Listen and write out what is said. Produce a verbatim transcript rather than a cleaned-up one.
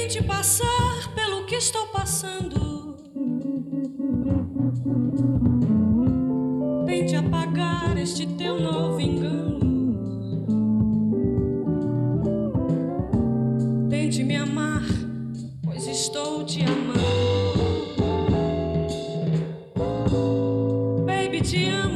Tente passar pelo que estou passando. Tente apagar este teu novo engano. Tente me amar, pois estou te amando. Baby, te amo.